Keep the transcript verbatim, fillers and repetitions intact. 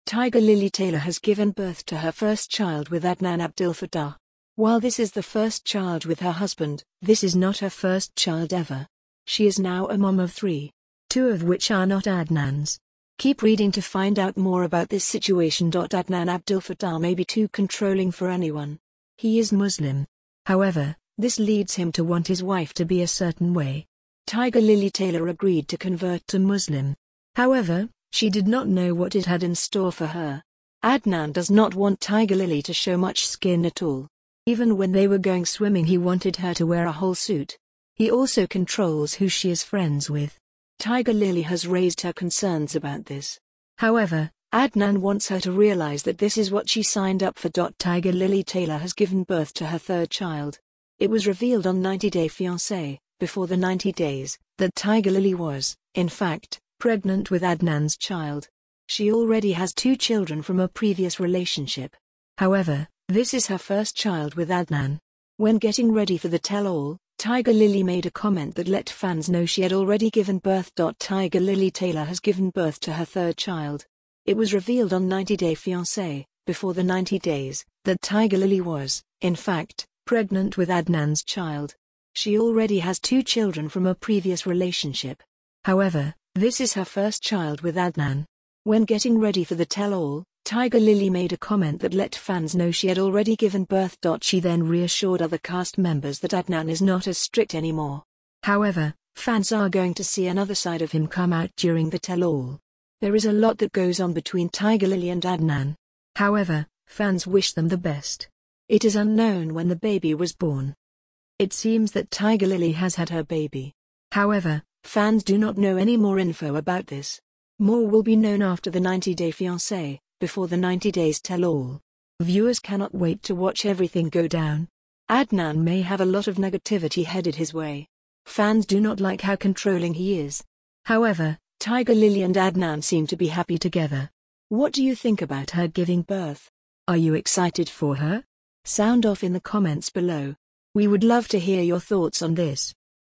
Tiger Lily Taylor has given birth to her first child with Adnan Abdel Fattah. While this is the first child with her husband, this is not her first child ever. She is now a mom of three, two of which are not Adnan's. Keep reading to find out more about this situation. Adnan Abdel Fattah may be too controlling for anyone. He is Muslim. However, this leads him to want his wife to be a certain way. Tiger Lily Taylor agreed to convert to Muslim. However, she did not know what it had in store for her. Adnan does not want Tiger Lily to show much skin at all. Even when they were going swimming, he wanted her to wear a whole suit. He also controls who she is friends with. Tiger Lily has raised her concerns about this. However, Adnan wants her to realize that this is what she signed up for. Tiger Lily Taylor has given birth to her third child. It was revealed on ninety day fiancé, before the ninety days, that Tiger Lily was, in fact, pregnant with Adnan's child. She already has two children from a previous relationship. However, this is her first child with Adnan. When getting ready for the tell-all, Tiger Lily made a comment that let fans know she had already given birth. Tiger Lily Taylor has given birth to her third child. It was revealed on ninety day fiancé, before the ninety days, that Tiger Lily was, in fact, pregnant with Adnan's child. She already has two children from a previous relationship. However, this is her first child with Adnan. When getting ready for the tell-all, Tiger Lily made a comment that let fans know she had already given birth. She then reassured other cast members that Adnan is not as strict anymore. However, fans are going to see another side of him come out during the tell-all. There is a lot that goes on between Tiger Lily and Adnan. However, fans wish them the best. It is unknown when the baby was born. It seems that Tiger Lily has had her baby. However, fans do not know any more info about this. More will be known after the ninety day fiancé, before the ninety days tell-all. Viewers cannot wait to watch everything go down. Adnan may have a lot of negativity headed his way. Fans do not like how controlling he is. However, Tiger Lily and Adnan seem to be happy together. What do you think about her giving birth? Are you excited for her? Sound off in the comments below. We would love to hear your thoughts on this.